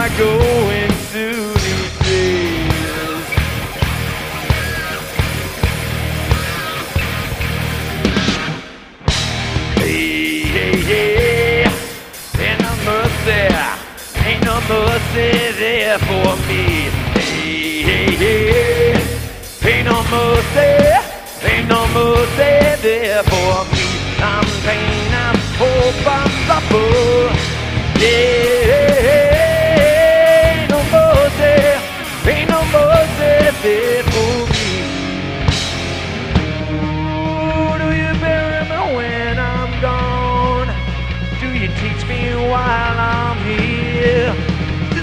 I go into these days? Hey, hey, hey, ain't no mercy there for me. Hey, hey, hey, ain't no mercy there for me. I'm pain, I'm hope, I'm supper. Yeah.